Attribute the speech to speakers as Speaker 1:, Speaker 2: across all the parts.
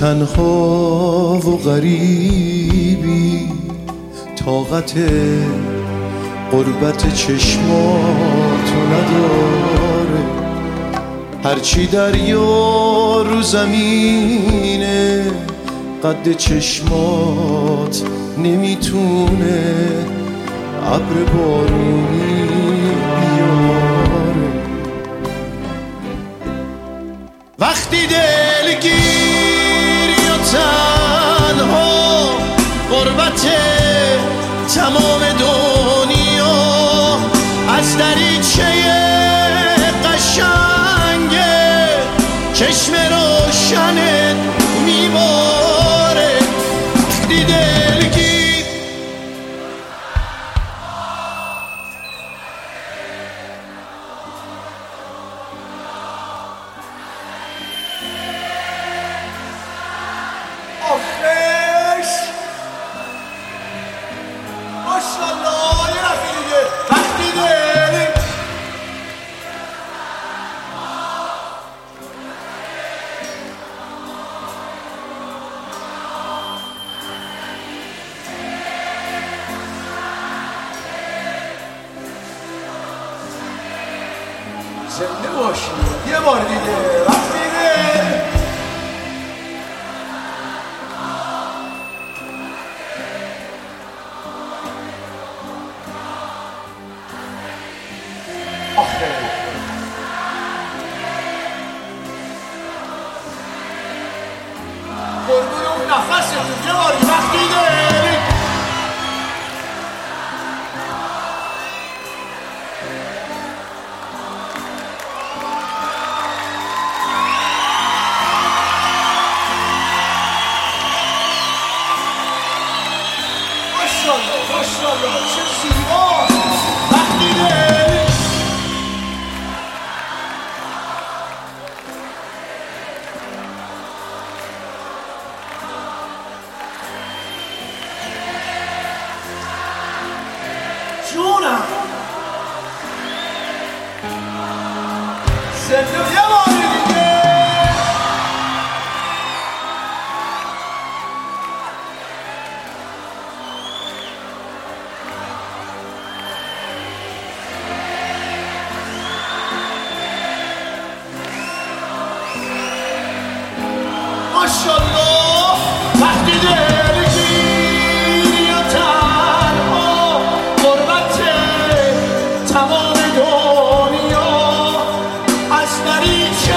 Speaker 1: تنها و غریبی، طاقت غربت چشماتو نداره. هرچی دریا رو زمینه قد چشمات نمیتونه ابر بارونی بیاره. وقتی دلگیر یا تنها، غربت تمام دنیا از دریچه قشنگه چشم روشنت میباره. وقتی دلگیر
Speaker 2: آخش ماشالله یه رفتی دیگه. وقتی دلگیر زنده باشی یه بار دیگه. وقتی دلگیر قربون اون نفست یه باری. وقتی دلگیر ماشالله ماشالله چه زیباست. وقتی دلگیر جونم زنده یه باری دیگه. ماشالله وقتی دلگیر یا تنها، غربت تمام دنیا از دریچه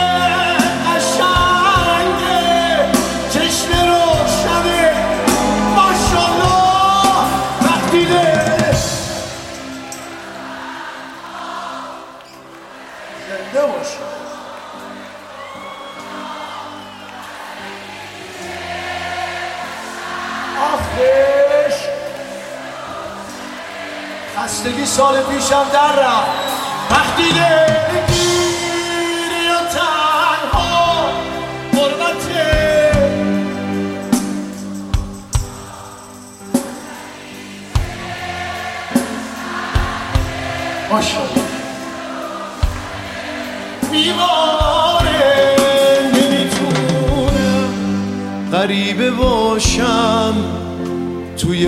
Speaker 2: قشنگه چشم روشنه. ماشالله وقتی زنده باشی. آخش خستگی سال پیشم در رفت. وقتی دلگیر یا تنها، غربت ماشالله میباره. نمیتونم
Speaker 1: غریبه باشم توی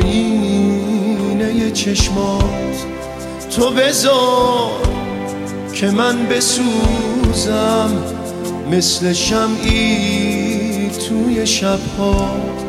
Speaker 1: آینه چشمات. تو بذار که من بسوزم مثل شمعی توی شب‌هات.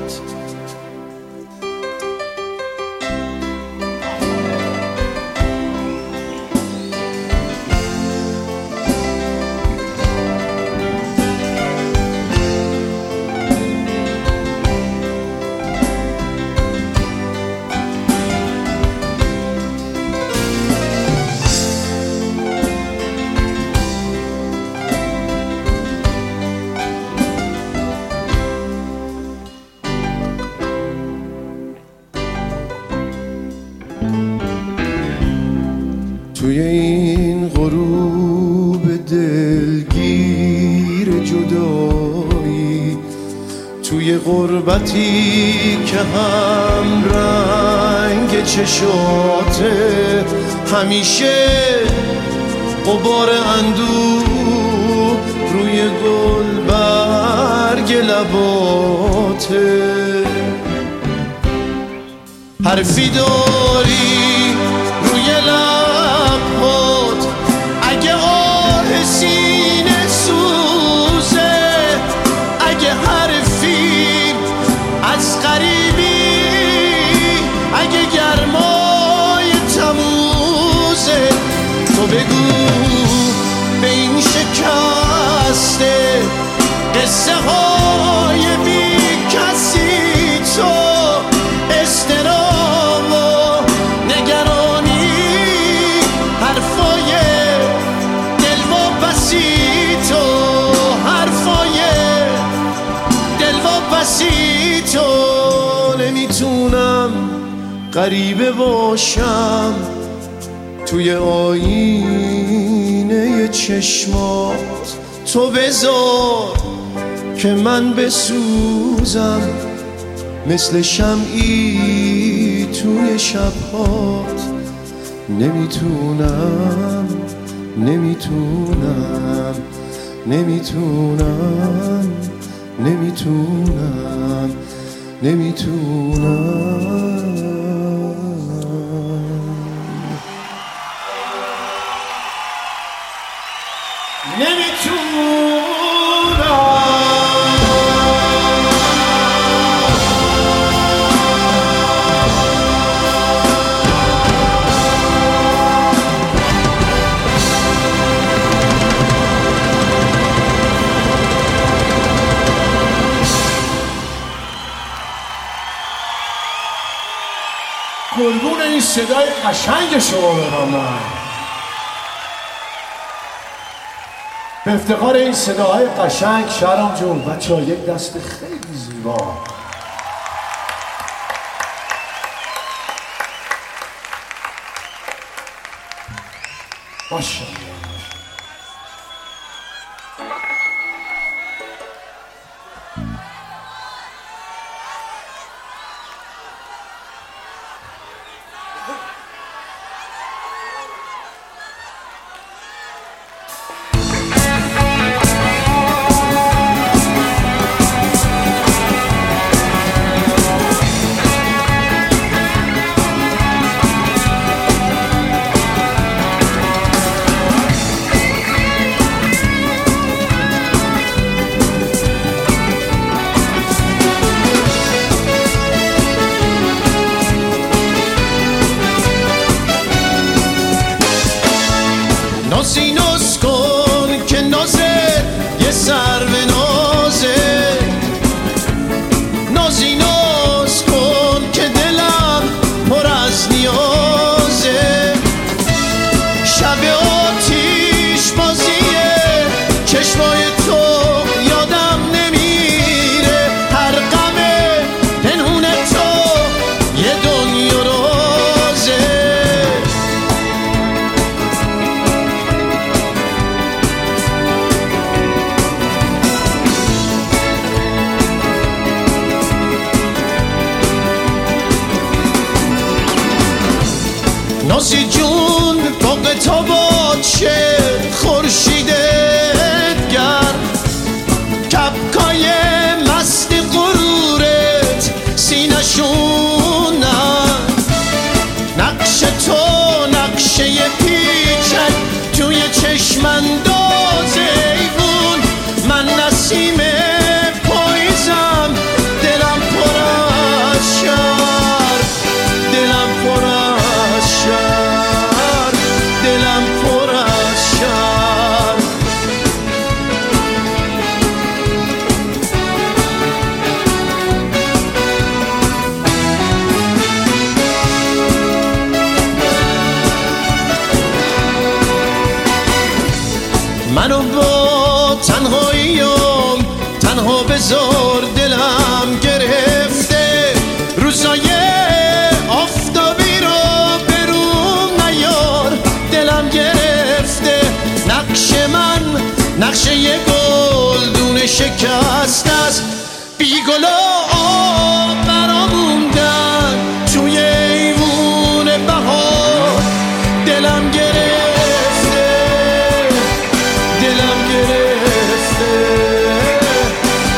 Speaker 1: توی این غروب دلگیر جدایی، توی غربتی که هم رنگ چشاته، همیشه غبار اندوه روی گلبرگ برگ لباته، حرفی داری روی لبات اگه آه سینه سوزه، اگه حرفی از غریبی، اگه گرمای تموزه، تو بگو به این شکسته قصه های بی کسی، تو استرام و نگرانی، حرفای دل و بسی، تو حرفای دل و بسی، تو نمیتونم غریبه باشم توی آینه چشمات، تو بذار که من بسوزم مثل شمعی توی شبهات، نمیتونم نمیتونم نمیتونم نمیتونم نمیتونم
Speaker 2: قربون این صدای قشنگ شما برم من، به افتخار این صداهای قشنگ شهرام جون بچه ها یک دست خیلی زیبا. ماشاءالله.
Speaker 1: نازی ناز کن که نازه یه سر به نازه، نازی ناز کن که دلم پر از نیازه، شب آتیش بازیه چشمای تو یادم نمیره، هر غم پنهون تو یه دنیا رازه، نازی جون فوق تو باشه خورشیدت گرم، کپکای مستی غرورت سینشونن، نقش تو نقشه پیچت توی چشم انداز ایوون، من نسیم پاییزم دلم پر از شر، دلم پر از شر، دلم پر از شر. منو با تنهاییم تنها بذار، دلم گرفته روزای آفتابی رو بروم نیار، دلم گرفته نقش من نقشه یه گلدون شکست است، بی گل و آب برا موندن توی ایوون بهار، دلم گرفته دلم گرفته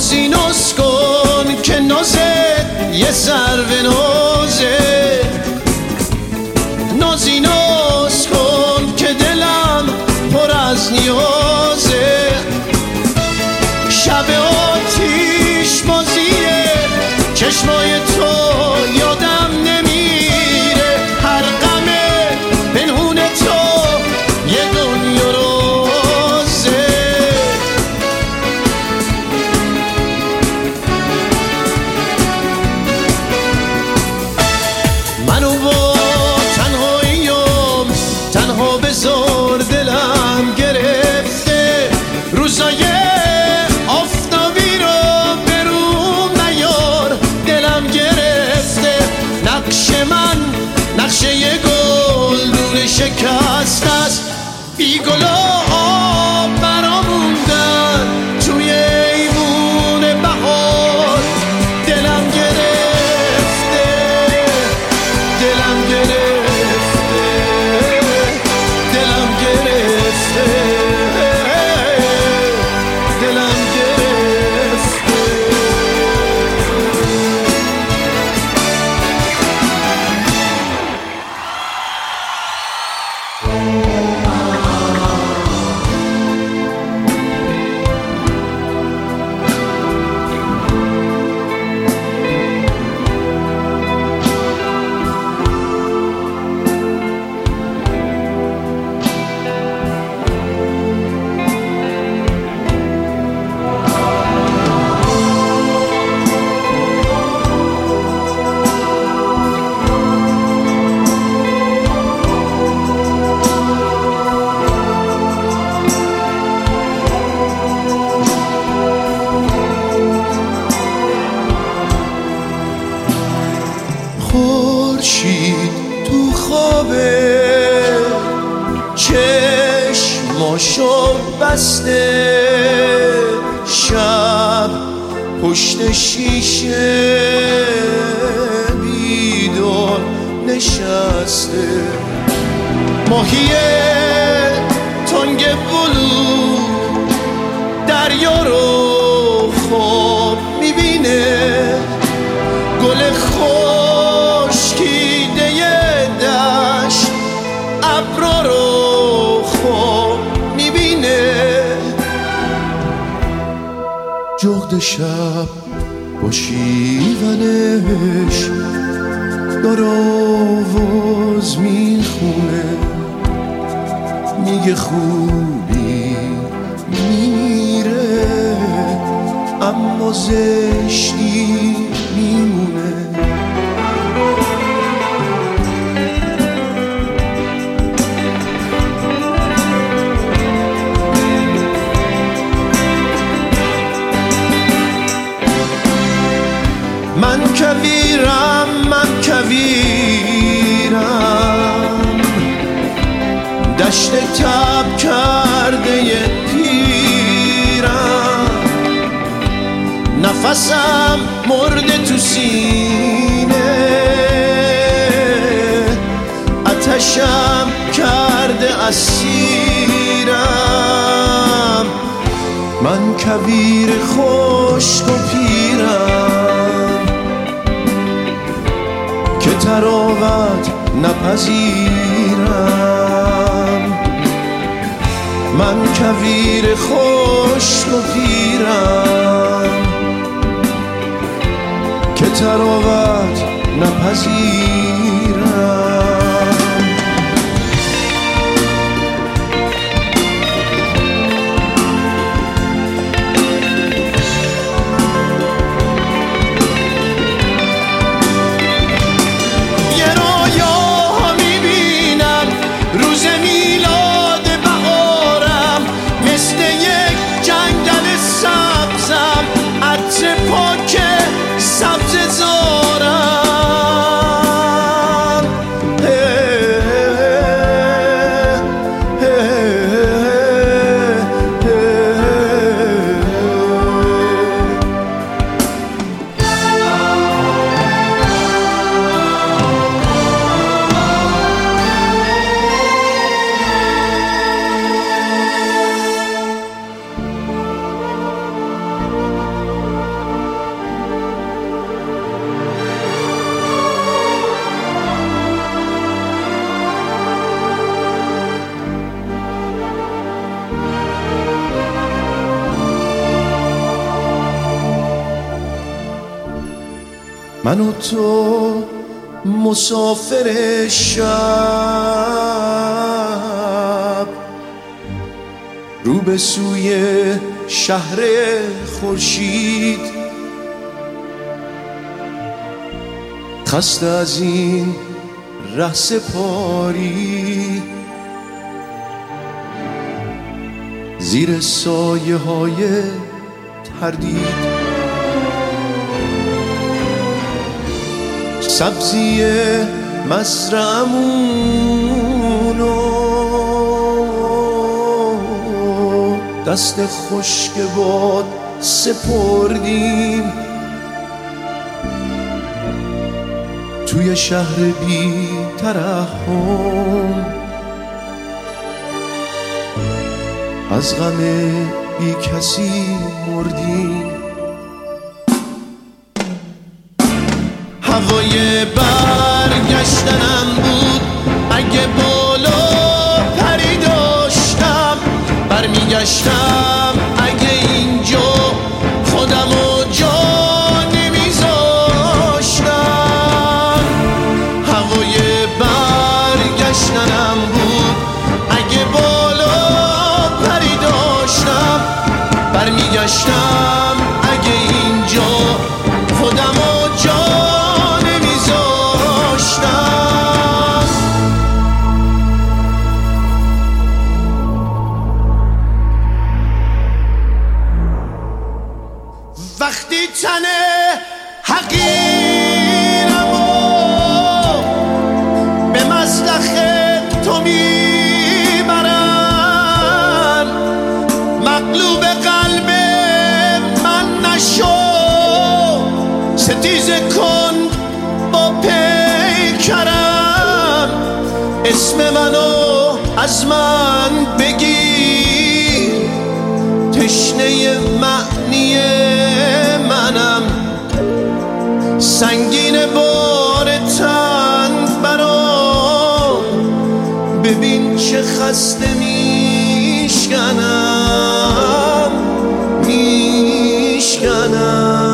Speaker 1: نازینوز کن که نازت یه سر به نازه، نازینوز کن که دلم پر از نیازه. شب آتیش بازیه چشمای تو یادم نمیره، هر غم پنهون تو یه دنیا رازه. منو با تنهاییم تنها بذار، دلم گرفته روزای آفتابی رو بروم نیار، دلم گرفته نقش من نقشه یه گلدون شکست است، بی گل و آب برا موندن توی ایوون بهار. دلم گرفته دلم گرفته دلم گرفته دلم گرفته. خورشید تو خوابه چشماشو بسته، شب پشت شیشه بیدار نشسته. ماهی تنگ بلو دریا رو خواب میبینه، گل خشکیده دشت ابرا رو خواب میبینه. جغد شب با شیونش داره آواز میخونه، میگه خوبی میره اما زشتی میمونه. من کویرم من کویرم، دشت تب کرده ی پیرم، نفسم مرده تو سینه، آتشم کرده اسیرم. من کویر خشک و پیرم که تراوت نپذیرم. من کویر خشک و پیرم که تراوت نپذیرم. سبز زارم من و تو مسافر شب، رو به سوی شهر خورشید، خسته از این رهسپاری، زیر سایه های تردید. سبزی مزرعمونو دست خشک باد سپردیم، توی شهر بی ترحم از غم بی کسی مردیم. هوای برگشتنم بود اگه بالا پری داشتم، برمیگشتم اگه اینجا خودمو جا نمیذاشتم. هوای برگشتنم بود اگه بالا پری داشتم، برمیگشتم اگه اینجا خودمو جا وقتی تنه حقیرمو به مزدخ تو میبرن، مغلوب قلب من نشو، ستیزه کن با پیکرم، اسم منو از من بگیر، تشنه معنی منم، سنگین بار تن برام، ببین چه خسته میشکنم میشکنم.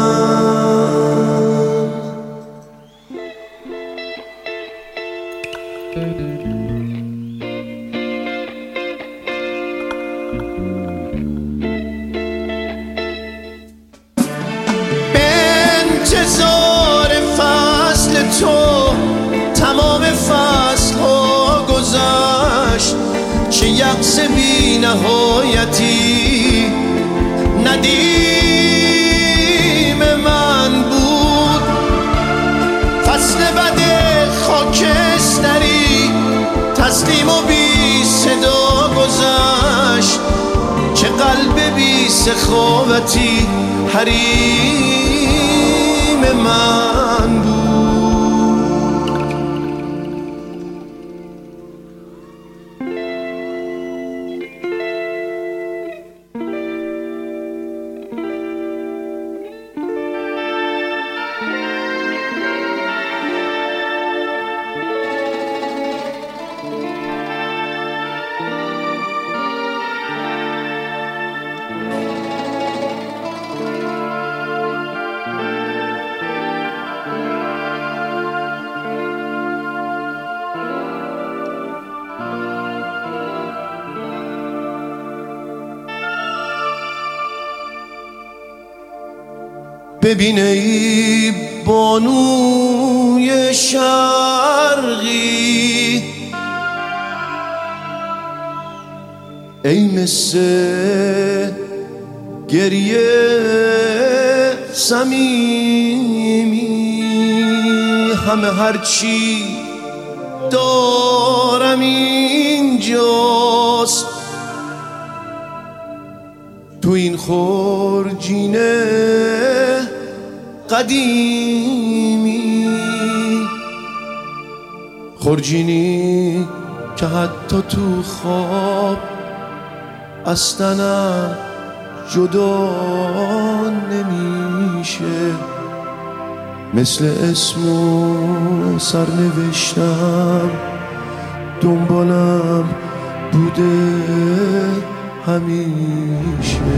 Speaker 1: انتظار فصل تو تمام فصل ها گذشت، چه یأس بی نهایتی ندیم من بود. فصل بد خاکستری تسلیم و بی صدا گذشت، چه قلب بی سخاوتی حریم من بود. ببین ای بانوی شرقی، ای مثل گریه صمیمی، همه هرچی دارم اینجاست، تو این خورجینه قدیمی، خورجینی که حتی تو خواب اصلاً جدا نمیشه، مثل اسم و سرنوشتم دنبالم بوده همیشه.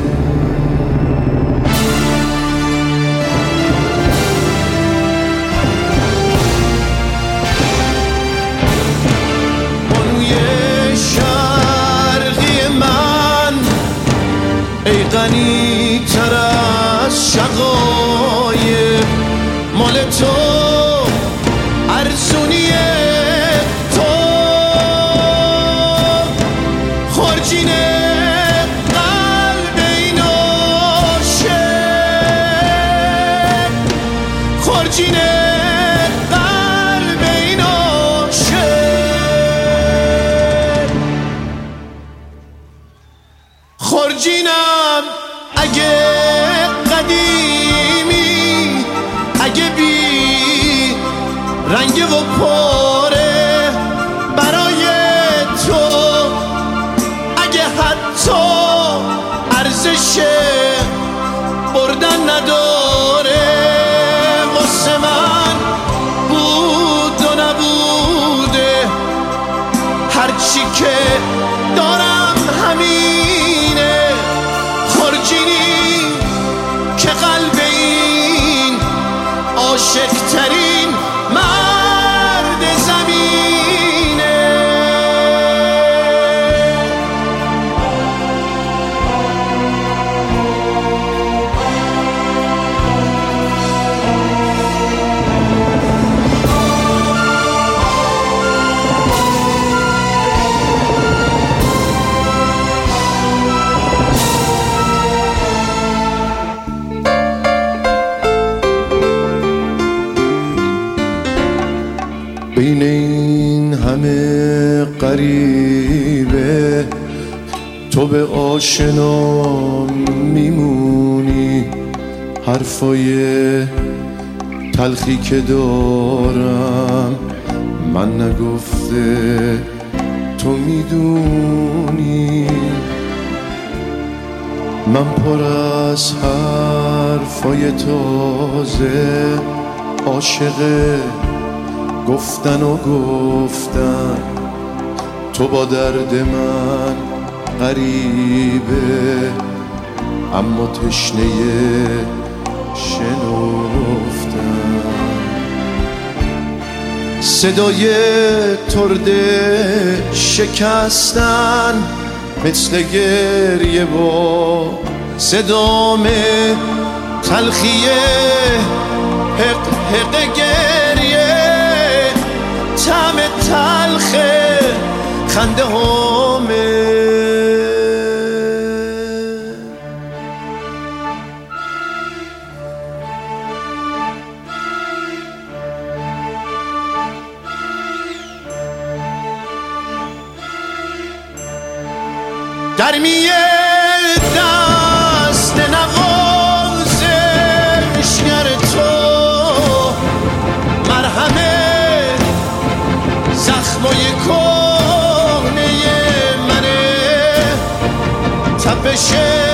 Speaker 1: غنی تر از شقایق مال تو ارزونی تو خورجین قلب این عاشق خورجین قلب این عاشق خورجینم اگه قدیمی اگه بی رنگ و پاره برای تو اگه حتی ارزش بردن نداره واسه من بود و نبوده هرچی که دارم همینه خورجینی که قلب این عاشق ترین مرد زمینه بین این همه غریبه تو به آشنا میمونی حرفای تلخی که دارم من نگفته تو میدونی من پر از حرفای تازه عاشق گفتن و گفتن تو با درد من غریبه اما تشنه شنفتن صدای ترده شکستن مثل گریه با صدام تلخی حق حق گریه طعم تلخ خنده همه گرمی دست نوازشگر تو مرهمه زخمای کهنه منه تپش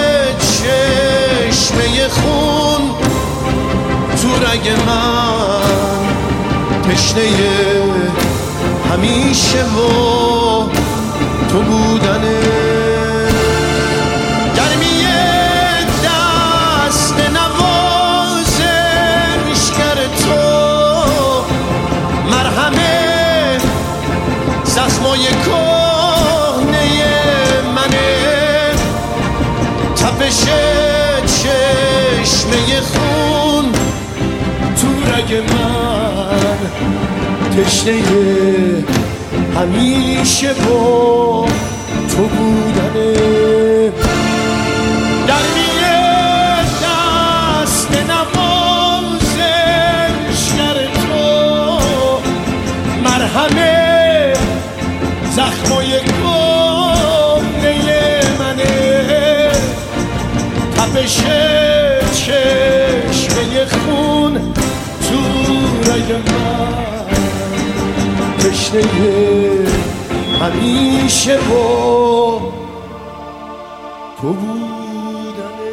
Speaker 1: چشمه خون تو رگ من تشنه همیشه و تو بودنه گرمی دست نوازشگر تو مرهمه زخمای کهنه منه تپش چشمه خون تو رگ من تشنه همیشه با تو بودنه گرمی دست نوازشگر تو مرهمه زخمای کهنه منه تپش چشمه خون تو رگ من تشنه همیشه با تو بودنه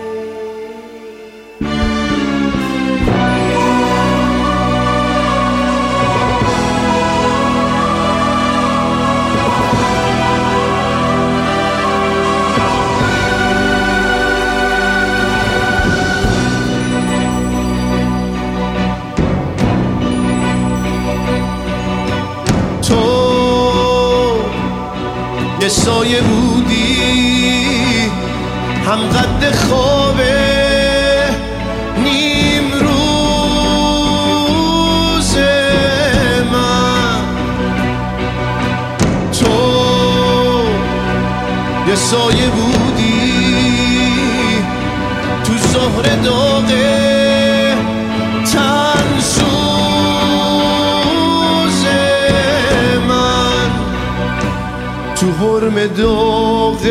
Speaker 1: یه سایه بودی هم قد خواب نیم روز من. تو یه سایه بودی تو ظهر داغ تن سوز من، تو حرم داغ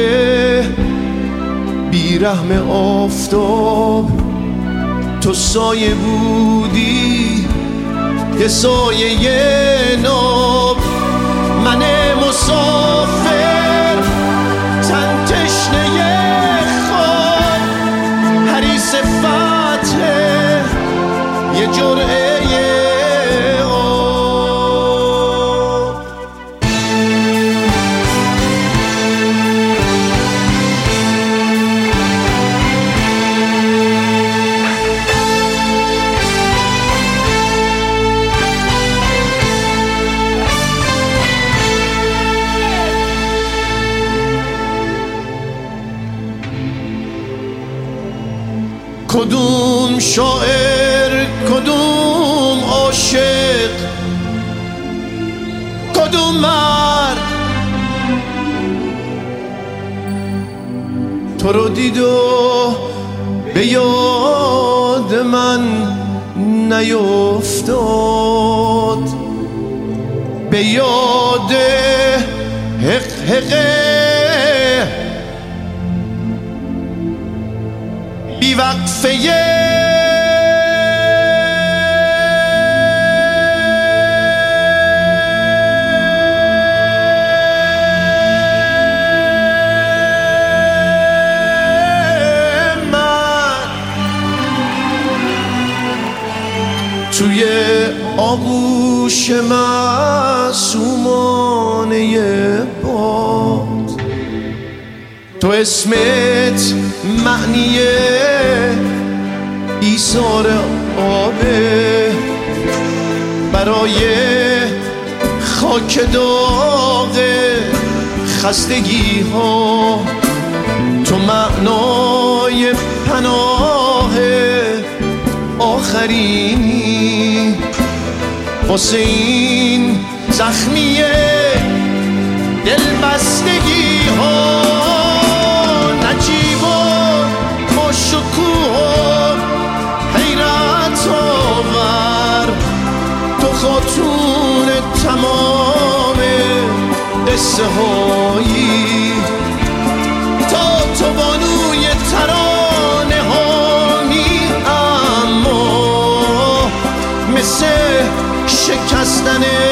Speaker 1: بیرحم آفتاب. تو سایه بودی یه سایه ناب، من مسافر تن تشنه خواب، حریص فتح یه جرعه آب. کدوم شاعر، کدوم عاشق، کدوم مرد تو رو دید و به یاد من نیفتاد، به یاد حقه بی وقفه من توی آغوش معصومانه باد. تو اسمت معنی ایثار آبه برای خاک داغ خستگی ها. تو معنای پناه آخرینی واسه این زخمی دلبستگی ها. نجیب و شکوه و حیرت آور، تو خاتون تمام قصه هایی. تا تو بانوی ترانه هانی، اما مثل شکستن